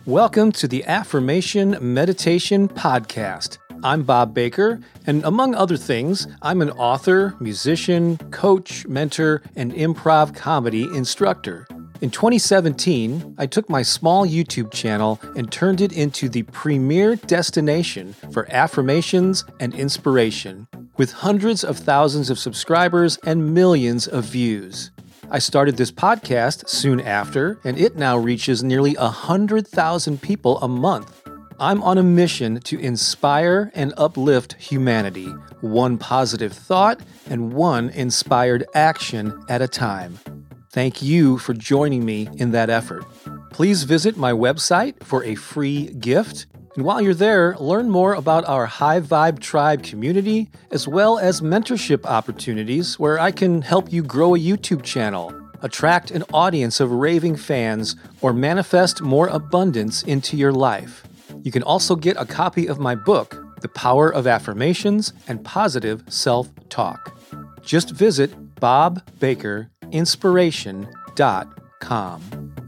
Welcome to the Affirmation Meditation Podcast. I'm Bob Baker, and among other things, I'm an author, musician, coach, mentor, and improv comedy instructor. In 2017, I took my small YouTube channel and turned it into the premier destination for affirmations and inspiration, with hundreds of thousands of subscribers and millions of views. I started this podcast soon after, and it now reaches nearly 100,000 people a month. I'm on a mission to inspire and uplift humanity, one positive thought and one inspired action at a time. Thank you for joining me in that effort. Please visit my website for a free gift. And while you're there, learn more about our High Vibe Tribe community, as well as mentorship opportunities where I can help you grow a YouTube channel, attract an audience of raving fans, or manifest more abundance into your life. You can also get a copy of my book, The Power of Affirmations and Positive Self-Talk. Just visit bobbakerinspiration.com.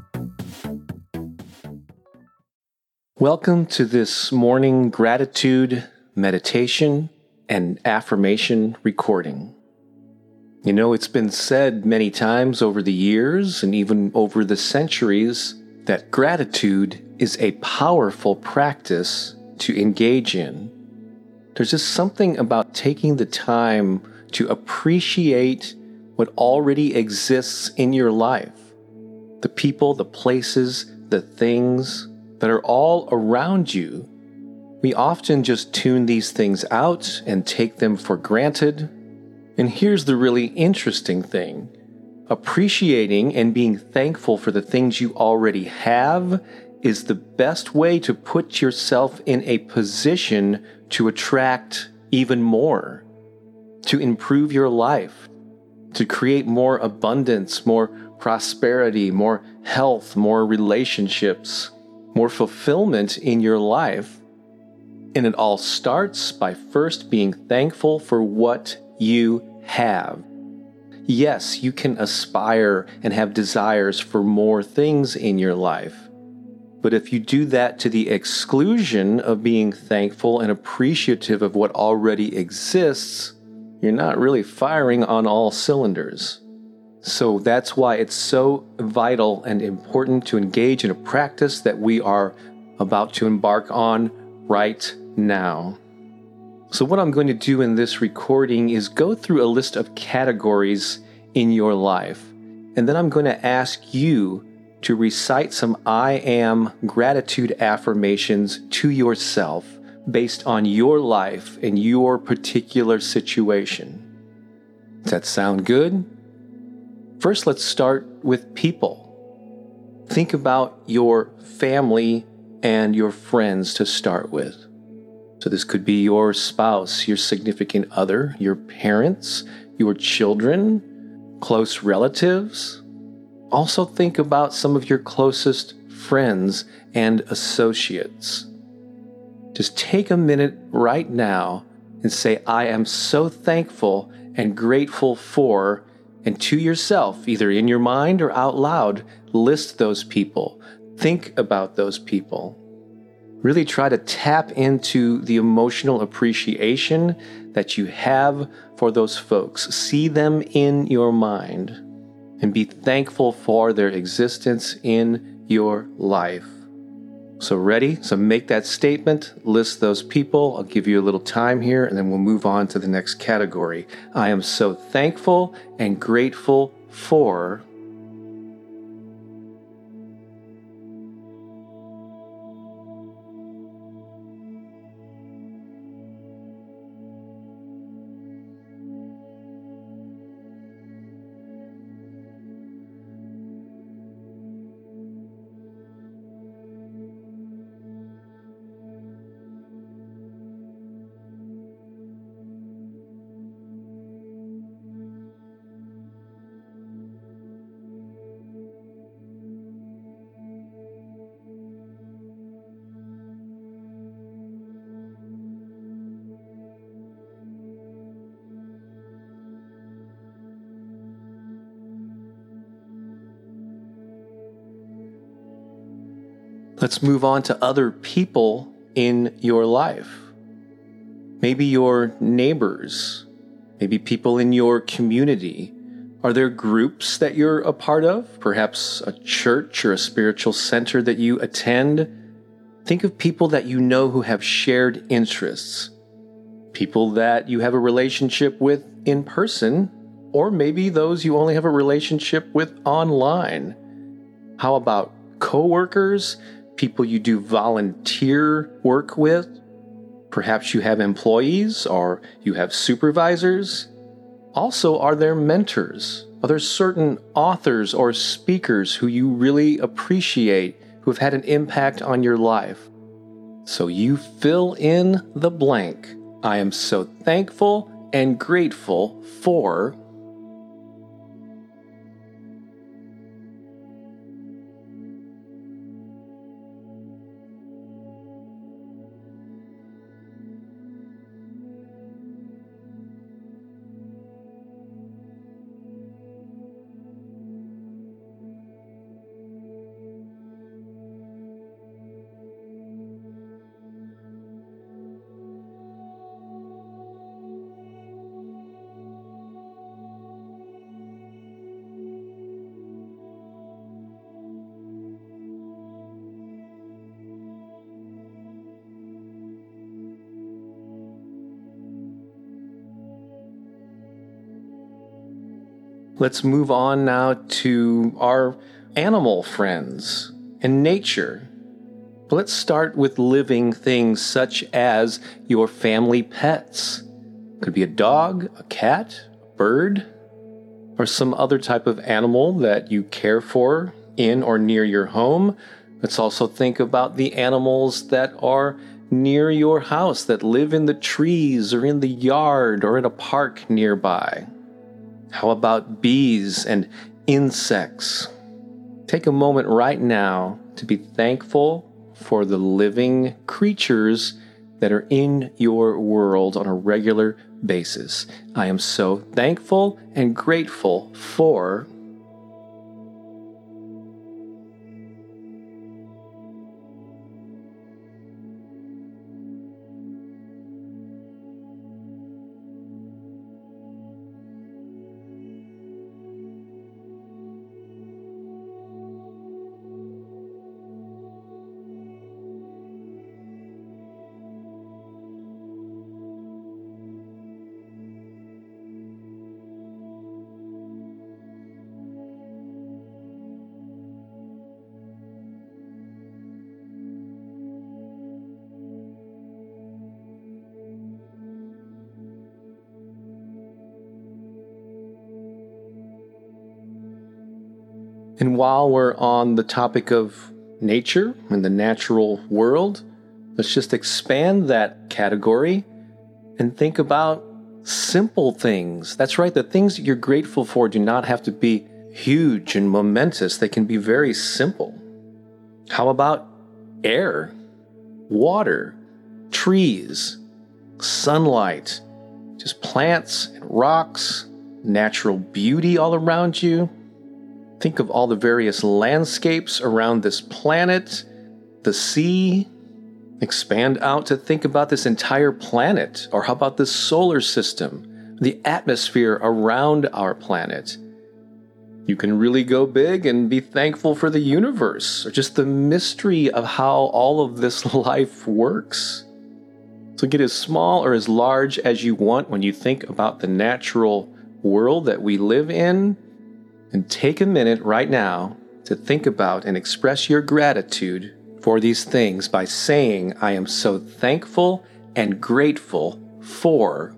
Welcome to this morning gratitude, meditation, and affirmation recording. You know, it's been said many times over the years and even over the centuries that gratitude is a powerful practice to engage in. There's just something about taking the time to appreciate what already exists in your life. The people, the places, the things that are all around you. We often just tune these things out and take them for granted. And here's the really interesting thing. Appreciating and being thankful for the things you already have is the best way to put yourself in a position to attract even more, to improve your life, to create more abundance, more prosperity, more health, more relationships, more fulfillment in your life. And it all starts by first being thankful for what you have. Yes, you can aspire and have desires for more things in your life. But if you do that to the exclusion of being thankful and appreciative of what already exists, you're not really firing on all cylinders. So that's why it's so vital and important to engage in a practice that we are about to embark on right now. So what I'm going to do in this recording is go through a list of categories in your life, and then I'm going to ask you to recite some I am gratitude affirmations to yourself based on your life and your particular situation. Does that sound good? First, let's start with people. Think about your family and your friends to start with. So this could be your spouse, your significant other, your parents, your children, close relatives. Also think about some of your closest friends and associates. Just take a minute right now and say, I am so thankful and grateful for, and to yourself, either in your mind or out loud, list those people. Think about those people. Really try to tap into the emotional appreciation that you have for those folks. See them in your mind and be thankful for their existence in your life. So ready? So make that statement, list those people. I'll give you a little time here, and then we'll move on to the next category. I am so thankful and grateful for. Let's move on to other people in your life. Maybe your neighbors, maybe people in your community. Are there groups that you're a part of? Perhaps a church or a spiritual center that you attend? Think of people that you know who have shared interests. People that you have a relationship with in person, or maybe those you only have a relationship with online. How about coworkers, people you do volunteer work with? Perhaps you have employees or you have supervisors. Also, are there mentors? Are there certain authors or speakers who you really appreciate, who have had an impact on your life? So you fill in the blank. I am so thankful and grateful for. Let's move on now to our animal friends and nature. Let's start with living things such as your family pets. Could be a dog, a cat, a bird, or some other type of animal that you care for in or near your home. Let's also think about the animals that are near your house, that live in the trees or in the yard or in a park nearby. How about bees and insects? Take a moment right now to be thankful for the living creatures that are in your world on a regular basis. I am so thankful and grateful for. And while we're on the topic of nature and the natural world, let's just expand that category and think about simple things. That's right, the things that you're grateful for do not have to be huge and momentous. They can be very simple. How about air, water, trees, sunlight, just plants and rocks, natural beauty all around you? Think of all the various landscapes around this planet, the sea. Expand out to think about this entire planet, or how about the solar system, the atmosphere around our planet. You can really go big and be thankful for the universe, or just the mystery of how all of this life works. So get as small or as large as you want when you think about the natural world that we live in. And take a minute right now to think about and express your gratitude for these things by saying, I am so thankful and grateful for.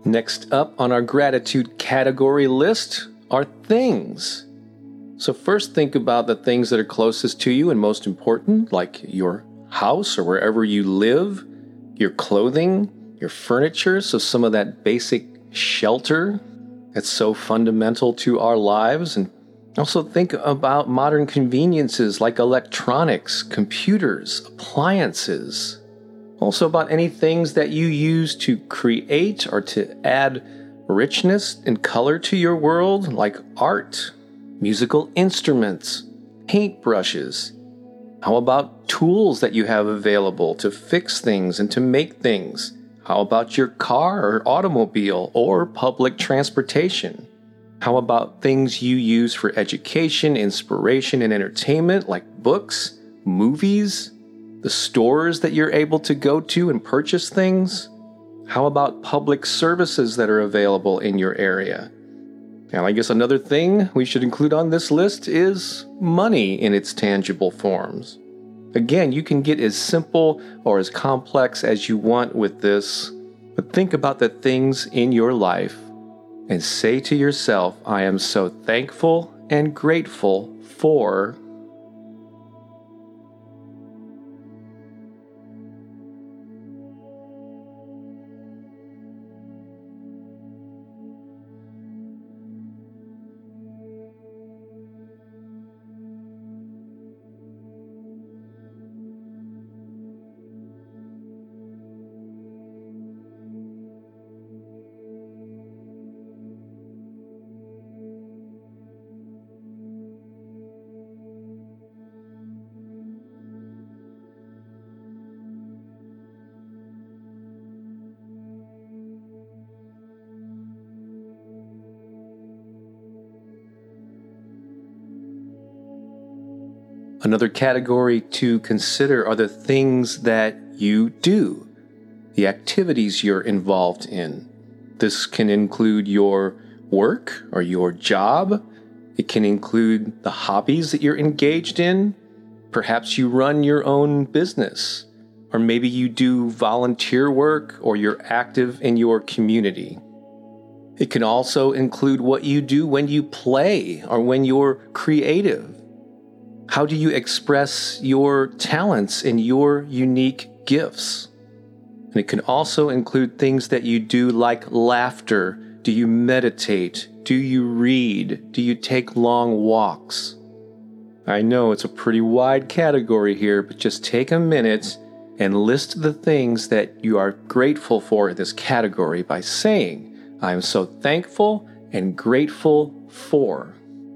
Next up on our gratitude category list are things. So first think about the things that are closest to you and most important, like your house or wherever you live, your clothing, your furniture, so some of that basic shelter that's so fundamental to our lives. And also think about modern conveniences like electronics, computers, appliances. Also about any things that you use to create or to add richness and color to your world, like art, musical instruments, paintbrushes. How about tools that you have available to fix things and to make things? How about your car or automobile or public transportation? How about things you use for education, inspiration, and entertainment, like books, movies, the stores that you're able to go to and purchase things? How about public services that are available in your area? And I guess another thing we should include on this list is money in its tangible forms. Again, you can get as simple or as complex as you want with this, but think about the things in your life and say to yourself, I am so thankful and grateful for. Another category to consider are the things that you do, the activities you're involved in. This can include your work or your job. It can include the hobbies that you're engaged in. Perhaps you run your own business, or maybe you do volunteer work or you're active in your community. It can also include what you do when you play or when you're creative. How do you express your talents and your unique gifts? And it can also include things that you do like laughter. Do you meditate? Do you read? Do you take long walks? I know it's a pretty wide category here, but just take a minute and list the things that you are grateful for in this category by saying, I am so thankful and grateful for.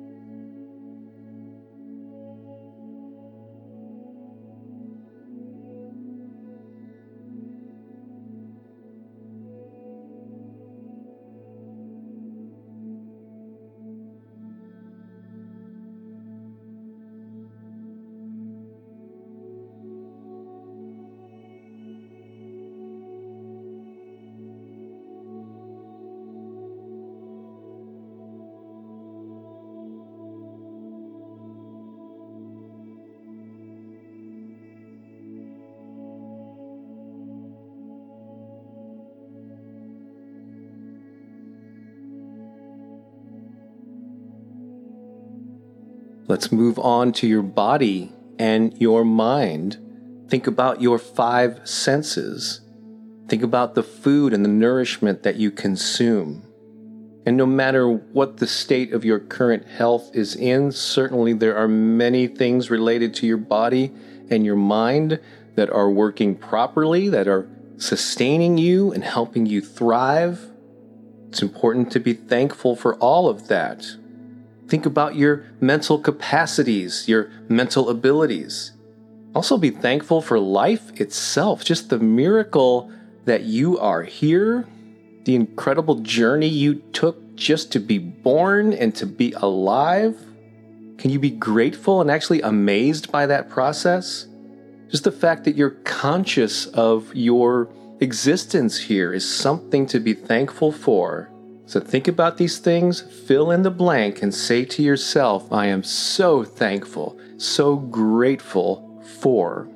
Let's move on to your body and your mind. Think about your 5 senses. Think about the food and the nourishment that you consume. And no matter what the state of your current health is in, certainly there are many things related to your body and your mind that are working properly, that are sustaining you and helping you thrive. It's important to be thankful for all of that. Think about your mental capacities, your mental abilities. Also be thankful for life itself, just the miracle that you are here, the incredible journey you took just to be born and to be alive. Can you be grateful and actually amazed by that process? Just the fact that you're conscious of your existence here is something to be thankful for. So think about these things, fill in the blank, and say to yourself, I am so thankful, so grateful for.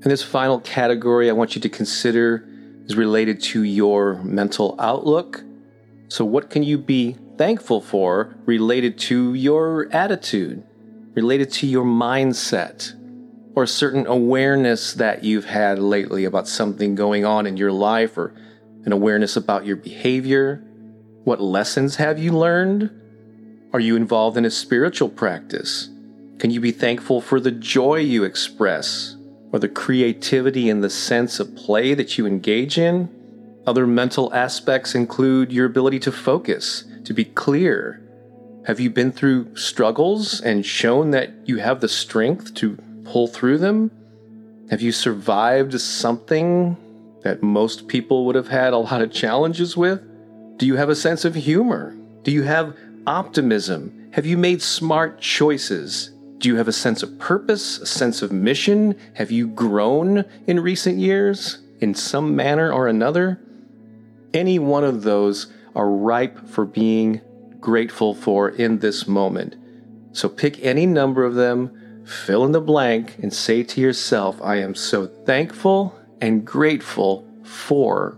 And this final category I want you to consider is related to your mental outlook. So what can you be thankful for related to your attitude, related to your mindset, or a certain awareness that you've had lately about something going on in your life, or an awareness about your behavior? What lessons have you learned? Are you involved in a spiritual practice? Can you be thankful for the joy you express, or the creativity and the sense of play that you engage in? Other mental aspects include your ability to focus, to be clear. Have you been through struggles and shown that you have the strength to pull through them? Have you survived something that most people would have had a lot of challenges with? Do you have a sense of humor? Do you have optimism? Have you made smart choices? Do you have a sense of purpose, a sense of mission? Have you grown in recent years in some manner or another? Any one of those are ripe for being grateful for in this moment. So pick any number of them, fill in the blank, and say to yourself, I am so thankful and grateful for.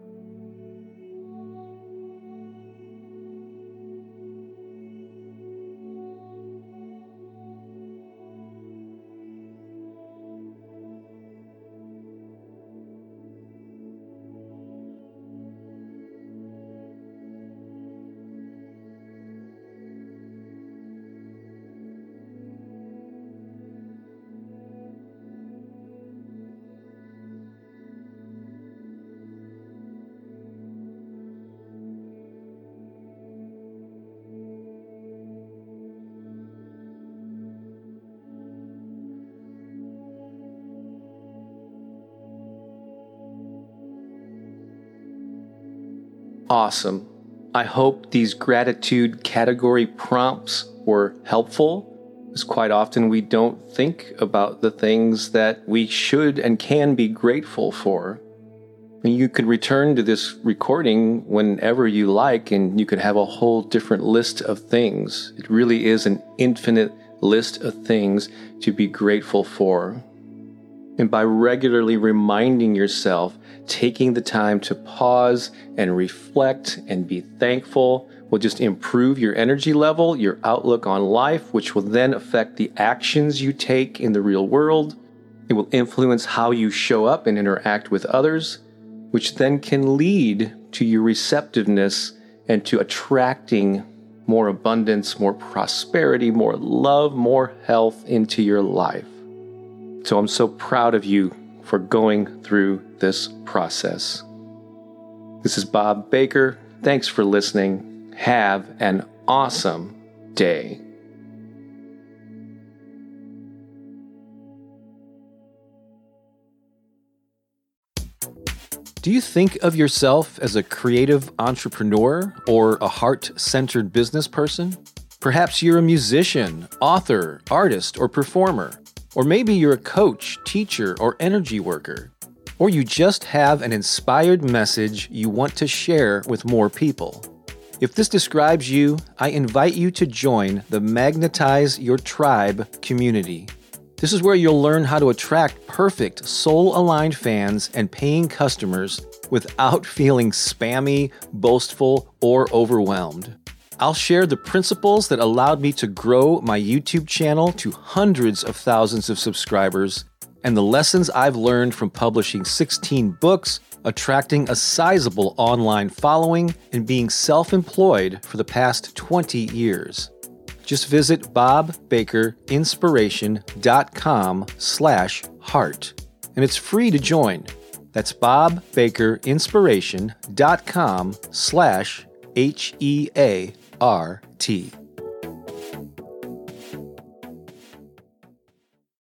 Awesome. I hope these gratitude category prompts were helpful, because quite often we don't think about the things that we should and can be grateful for. And you could return to this recording whenever you like, and you could have a whole different list of things. It really is an infinite list of things to be grateful for. And by regularly reminding yourself, taking the time to pause and reflect and be thankful will just improve your energy level, your outlook on life, which will then affect the actions you take in the real world. It will influence how you show up and interact with others, which then can lead to your receptiveness and to attracting more abundance, more prosperity, more love, more health into your life. So I'm so proud of you for going through this process. This is Bob Baker. Thanks for listening. Have an awesome day. Do you think of yourself as a creative entrepreneur or a heart-centered business person? Perhaps you're a musician, author, artist, or performer. Or maybe you're a coach, teacher, or energy worker. Or you just have an inspired message you want to share with more people. If this describes you, I invite you to join the Magnetize Your Tribe community. This is where you'll learn how to attract perfect, soul-aligned fans and paying customers without feeling spammy, boastful, or overwhelmed. I'll share the principles that allowed me to grow my YouTube channel to hundreds of thousands of subscribers, and the lessons I've learned from publishing 16 books, attracting a sizable online following, and being self-employed for the past 20 years. Just visit bobbakerinspiration.com/heart, and it's free to join. That's bobbakerinspiration.com/HEART.